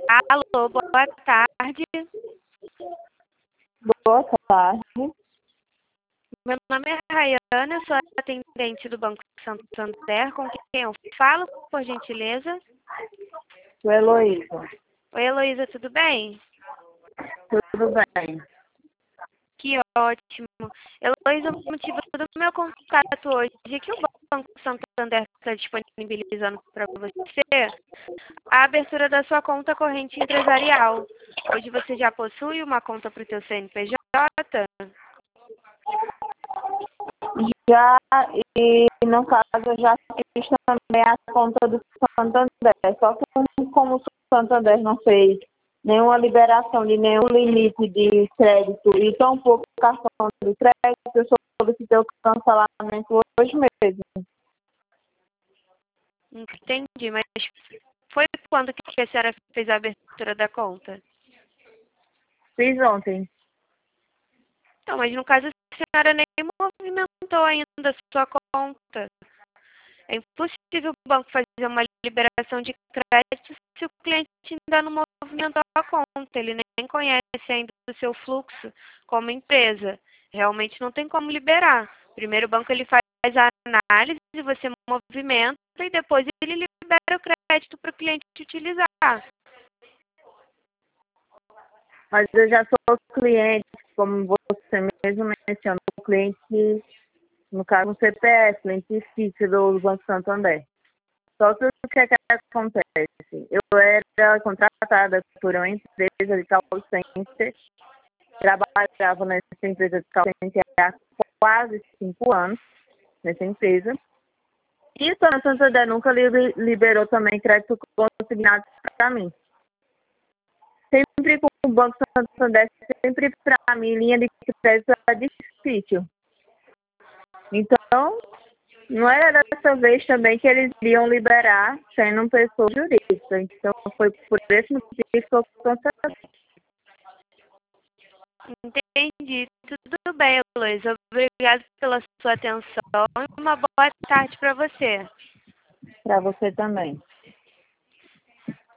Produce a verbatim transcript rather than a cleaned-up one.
Alô, boa tarde. Boa tarde. Meu nome é Rayana, eu sou atendente do Banco Santander. Com quem eu falo, por gentileza? Sou Heloísa. Oi, Heloísa, tudo bem? Tudo bem. Que ótimo. Heloísa, o motivo do meu contato hoje é que o Banco Santander está disponibilizando para você a abertura da sua conta corrente empresarial. Hoje você já possui uma conta para o seu C N P J? Já, e no caso, eu já fiz também a conta do Santander. Só que como, como o Santander não fez nenhuma liberação de nenhum limite de crédito e tão pouco cartão de crédito, eu solicitei o cancelamento hoje mesmo. Entendi, mas foi quando que a senhora fez a abertura da conta? Fiz ontem. Então, mas no caso a senhora nem movimentou ainda a sua conta. É impossível o banco fazer uma liberação de crédito se o cliente ainda não movimentou a conta. Ele nem conhece ainda o seu fluxo como empresa. Realmente não tem como liberar. Primeiro o banco ele faz a análise, você movimenta e depois ele libera o crédito para o cliente utilizar. Mas eu já sou cliente, como você mesmo mencionou, cliente, no caso, um C P F, cliente fixo do Banco Santander. Só que o que é que acontece? Eu era contratada por uma empresa de call center, trabalhava nessa empresa de call center há quase cinco anos, nessa empresa. E o Banco Santander nunca liberou também crédito consignado para mim. Sempre com o Banco Santander, sempre para mim, linha de crédito é difícil. Então, não era dessa vez também que eles iriam liberar sendo pessoa jurídica. Então, foi por esse motivo que eu cancelei. Entendi. Tudo bem, Heloísa. Obrigada pela sua atenção e uma boa tarde para você. Para você também.